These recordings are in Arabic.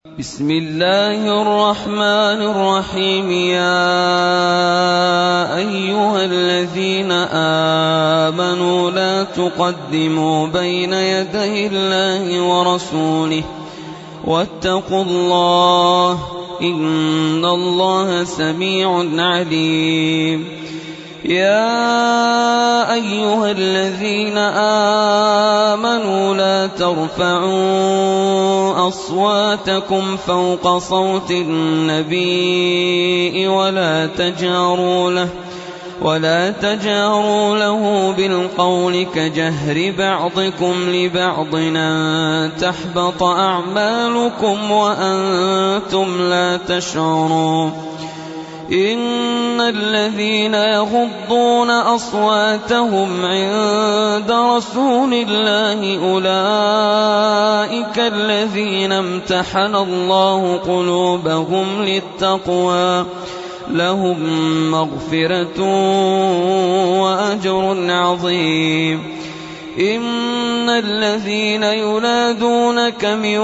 بسم الله الرحمن الرحيم. يا أيها الذين آمنوا لا تقدموا بين يدي الله ورسوله واتقوا الله إن الله سميع عليم. يا أيها الذين آمنوا لا ترفعوا أصواتكم فوق صوت النبي ولا تجهروا له بالقول كجهر بعضكم لبعض أن تحبط أعمالكم وأنتم لا تشعرون. إن الذين يغضون أصواتهم عند رسول الله أولئك الذين امتحن الله قلوبهم للتقوى لهم مغفرة وأجر عظيم. إن الذين ينادونك من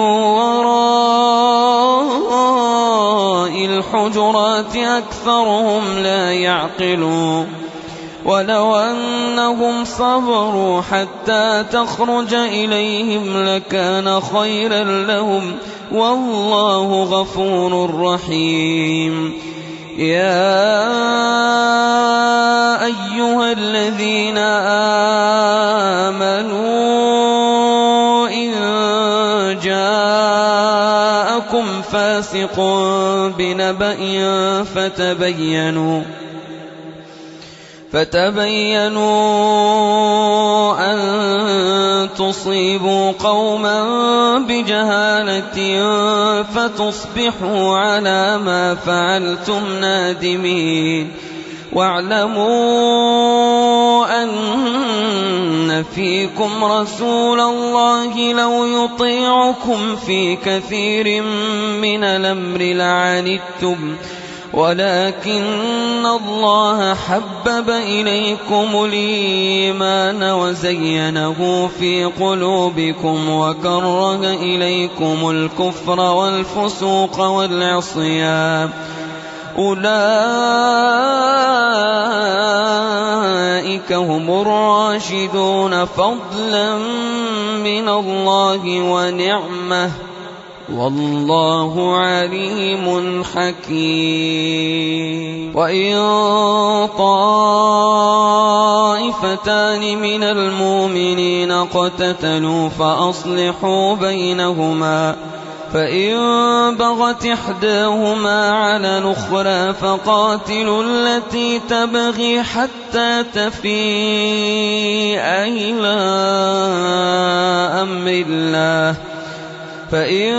وراء الحجرات أكثرهم لا يعقلون. ولو أنهم صبروا حتى تخرج إليهم لكان خيرا لهم والله غفور رحيم. يا أيها الذين آمنوا إن جاءكم فاسق بنبأ فتبينوا أن تصيبوا قوما بجهالة فتصبحوا على ما فعلتم نادمين. واعلموا أن فيكم رسول الله لو يطيعكم في كثير من الأمر لعنتم ولكن الله حبب إليكم الإيمان وزينه في قلوبكم وكره إليكم الكفر والفسوق والعصيان أولئك هم الراشدون فضلا من الله ونعمة والله عليم حكيم. وإن طائفتان من المؤمنين اقتتلوا فأصلحوا بينهما فإن بغت إحداهما على الأخرى فقاتلوا التي تبغي حتى تفيء إلى أمر الله فإن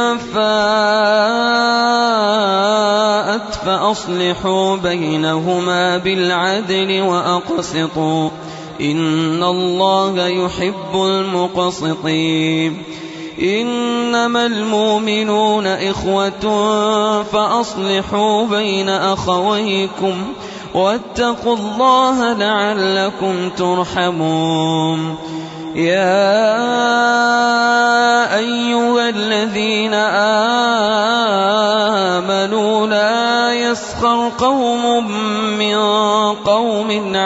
فاءت فأصلحوا بينهما بالعدل وأقسطوا إن الله يحب المقسطين. إنما المؤمنون إخوة فأصلحوا بين أخويكم واتقوا الله لعلكم ترحمون. يا أيها الذين آمنوا لا يسخر قوم من قوم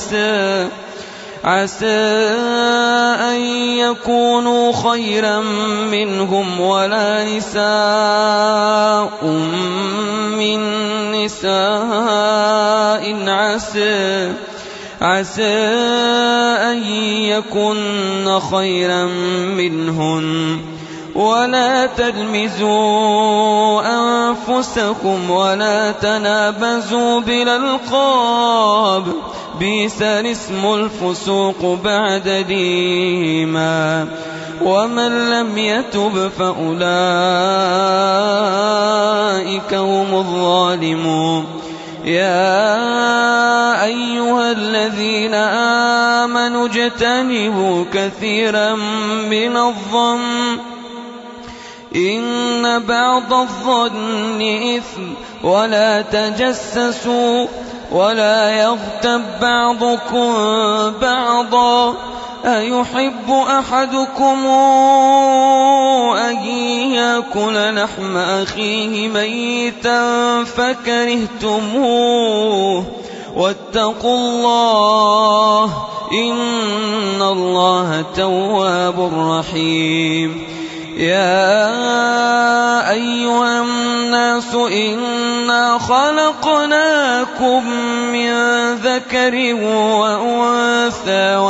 عسى أن يكونوا خيرا منهم ولا نساء من نساء عسى أن يكن خيرا منهن ولا تلمزوا أنفسكم ولا تنابزوا بالألقاب بئس الاسم الفسوق بعد الإيمان ومن لم يتب فأولئك هم الظالمون. يا أيها الذين آمنوا اجتنبوا كثيرا من الظن إن بعض الظن إثم ولا تجسسوا ولا يغتب بعضكم بعضا أيحب أحدكم أن يأكل لحم أخيه ميتا فكرهتموه واتقوا الله إن الله تواب رحيم يا أيها الناس إنا خلقناكم من ذكر وأنثى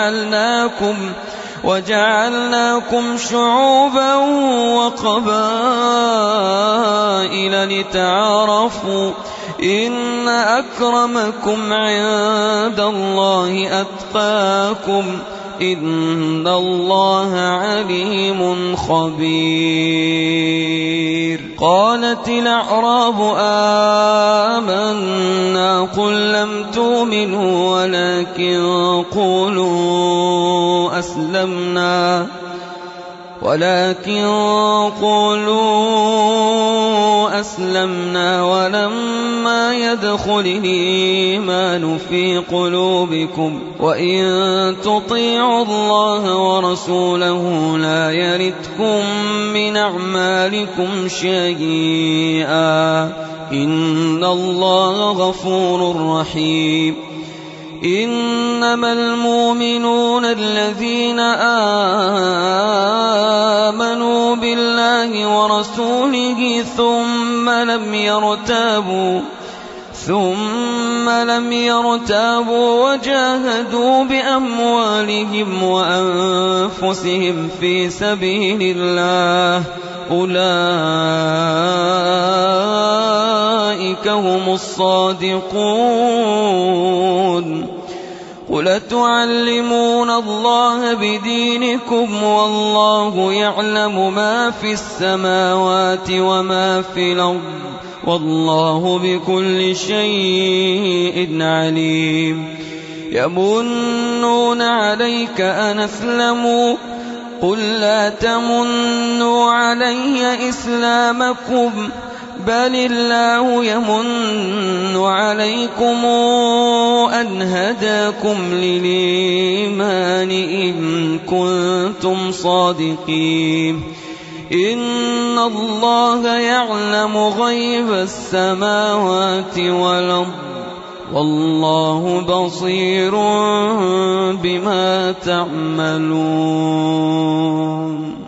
وجعلناكم شعوبا وقبائل لتعارفوا إن أكرمكم عند الله أتقاكم إن الله عليم خبير قالت الأعراب آمنا قل لم تؤمنوا ولكن قولوا أسلمنا ولما يدخل الإيمان في قلوبكم وإن تطيعوا الله ورسوله لا يلتكم من أعمالكم شيئا إن الله غفور رحيم إنما المؤمنون الذين آمنوا بالله ورسوله ثم لم يرتابوا وجاهدوا بأموالهم وأنفسهم في سبيل الله أولئك هم الصادقون قل تعلمون الله بدينكم والله يعلم ما في السماوات وما في الأرض والله بكل شيء عليم يمنون عليك أن أسلموا قل لا تمنوا علي إسلامكم بل الله يمن عليكم أن هداكم للإيمان إن كنتم صادقين إن الله يعلم غيب السماوات والأرض والله بصير بما تعملون